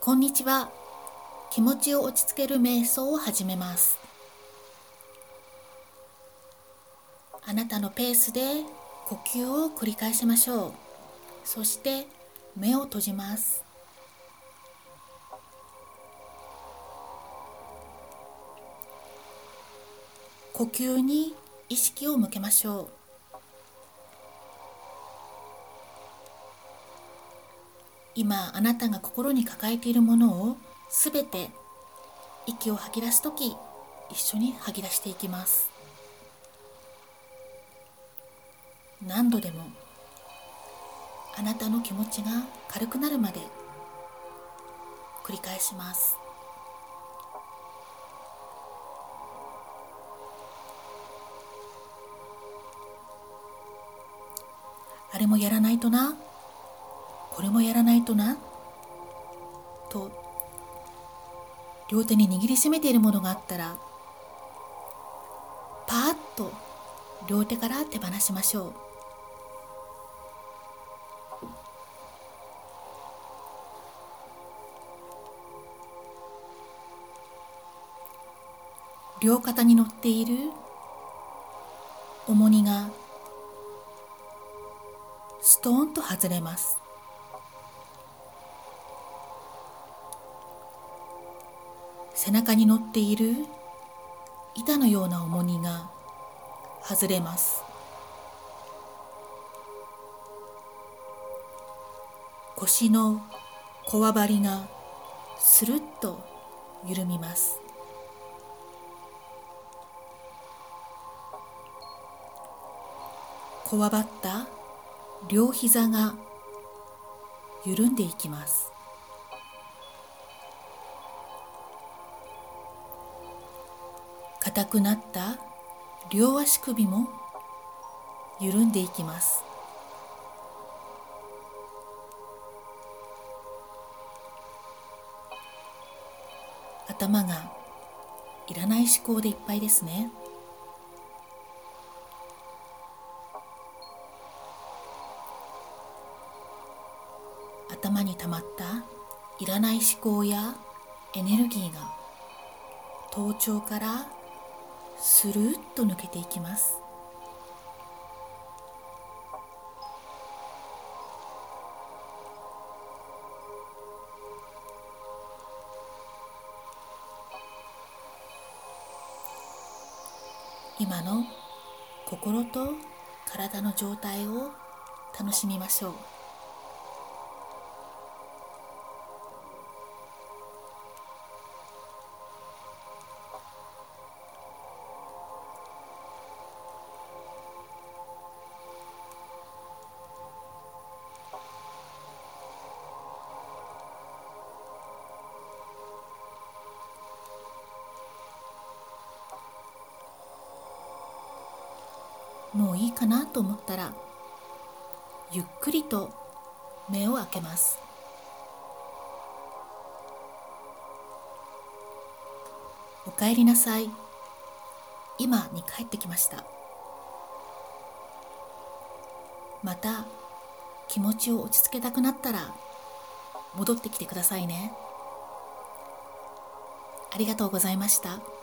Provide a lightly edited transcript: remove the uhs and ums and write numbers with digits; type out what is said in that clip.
こんにちは。気持ちを落ち着ける瞑想を始めます。あなたのペースで呼吸を繰り返しましょう。そして目を閉じます。呼吸に意識を向けましょう。今あなたが心に抱えているものをすべて息を吐き出すとき一緒に吐き出していきます。何度でもあなたの気持ちが軽くなるまで繰り返します。あれもやらないとな、これもやらないとなと両手に握りしめているものがあったら、パーッと両手から手放しましょう。両肩に乗っている重荷がストーンと外れます。背中に乗っている板のような重荷が外れます。腰のこわばりがスルッと緩みます。こわばった両膝が緩んでいきます。硬くなった両足首も緩んでいきます。頭がいらない思考でいっぱいですね。頭に溜まったいらない思考やエネルギーが頭頂からスルーッと抜けていきます。今の心と体の状態を楽しみましょう。もういいかなと思ったら、ゆっくりと目を開けます。おかえりなさい。今に帰ってきました。また気持ちを落ち着けたくなったら戻ってきてくださいね。ありがとうございました。